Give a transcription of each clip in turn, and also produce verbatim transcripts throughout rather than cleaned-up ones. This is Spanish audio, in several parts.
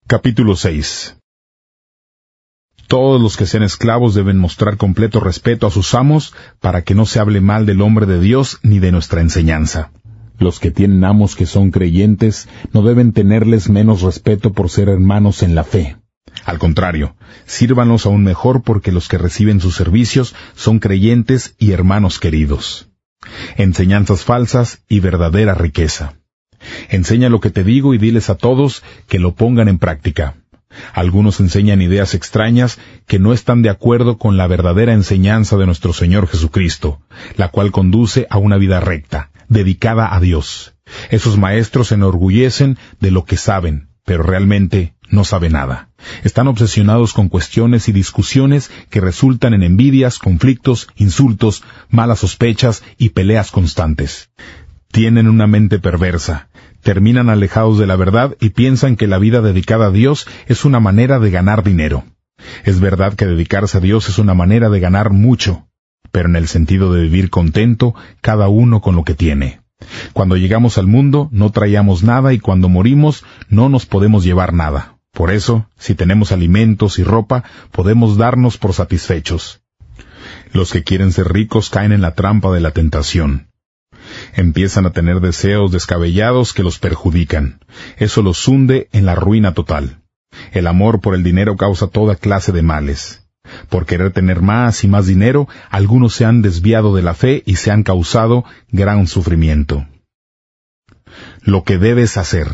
Capítulo seis. Todos los que sean esclavos deben mostrar completo respeto a sus amos, para que no se hable mal del hombre de Dios ni de nuestra enseñanza. Los que tienen amos que son creyentes no deben tenerles menos respeto por ser hermanos en la fe. Al contrario, sírvanlos aún mejor porque los que reciben sus servicios son creyentes y hermanos queridos. Enseñanzas falsas y verdadera riqueza. Enseña lo que te digo y diles a todos que lo pongan en práctica. Algunos enseñan ideas extrañas que no están de acuerdo con la verdadera enseñanza de nuestro Señor Jesucristo, la cual conduce a una vida recta, dedicada a Dios. Esos maestros se enorgullecen de lo que saben, pero realmente no saben nada. Están obsesionados con cuestiones y discusiones que resultan en envidias, conflictos, insultos, malas sospechas y peleas constantes. Tienen una mente perversa, terminan alejados de la verdad y piensan que la vida dedicada a Dios es una manera de ganar dinero. Es verdad que dedicarse a Dios es una manera de ganar mucho, pero en el sentido de vivir contento, cada uno con lo que tiene. Cuando llegamos al mundo no traíamos nada y cuando morimos no nos podemos llevar nada. Por eso, si tenemos alimentos y ropa, podemos darnos por satisfechos. Los que quieren ser ricos caen en la trampa de la tentación. Empiezan a tener deseos descabellados que los perjudican. Eso los hunde en la ruina total. El amor por el dinero causa toda clase de males. Por querer tener más y más dinero, algunos se han desviado de la fe y se han causado gran sufrimiento. Lo que debes hacer.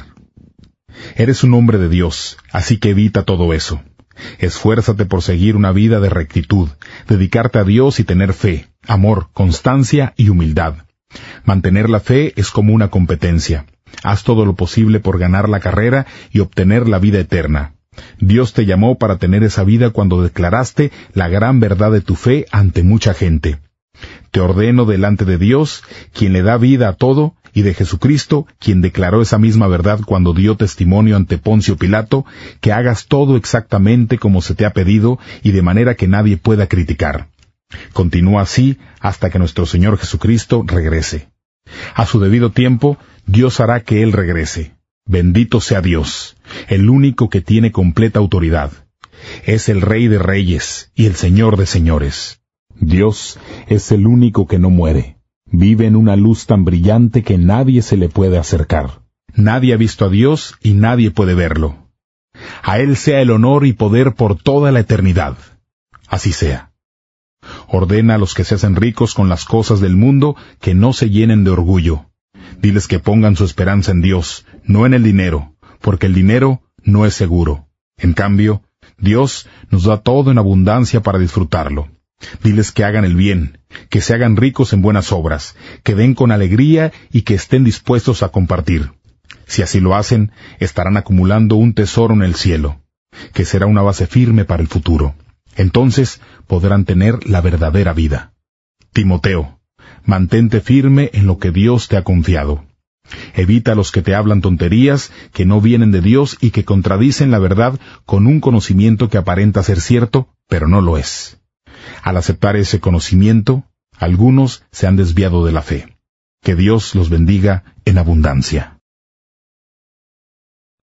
Eres un hombre de Dios, así que evita todo eso. Esfuérzate por seguir una vida de rectitud, dedicarte a Dios y tener fe, amor, constancia y humildad. Mantener la fe es como una competencia. Haz todo lo posible por ganar la carrera y obtener la vida eterna. Dios te llamó para tener esa vida cuando declaraste la gran verdad de tu fe ante mucha gente. Te ordeno delante de Dios, quien le da vida a todo, y de Jesucristo, quien declaró esa misma verdad cuando dio testimonio ante Poncio Pilato, que hagas todo exactamente como se te ha pedido y de manera que nadie pueda criticar. Continúa así hasta que nuestro Señor Jesucristo regrese. A su debido tiempo, Dios hará que Él regrese. Bendito sea Dios, el único que tiene completa autoridad. Es el Rey de Reyes y el Señor de Señores. Dios es el único que no muere. Vive en una luz tan brillante que nadie se le puede acercar. Nadie ha visto a Dios y nadie puede verlo. A Él sea el honor y poder por toda la eternidad. Así sea. Ordena a los que se hacen ricos con las cosas del mundo que no se llenen de orgullo. Diles que pongan su esperanza en Dios, no en el dinero, porque el dinero no es seguro. En cambio, Dios nos da todo en abundancia para disfrutarlo. Diles que hagan el bien, que se hagan ricos en buenas obras, que den con alegría y que estén dispuestos a compartir. Si así lo hacen, estarán acumulando un tesoro en el cielo, que será una base firme para el futuro. Entonces podrán tener la verdadera vida. Timoteo, mantente firme en lo que Dios te ha confiado. Evita a los que te hablan tonterías, que no vienen de Dios y que contradicen la verdad con un conocimiento que aparenta ser cierto, pero no lo es. Al aceptar ese conocimiento, algunos se han desviado de la fe. Que Dios los bendiga en abundancia.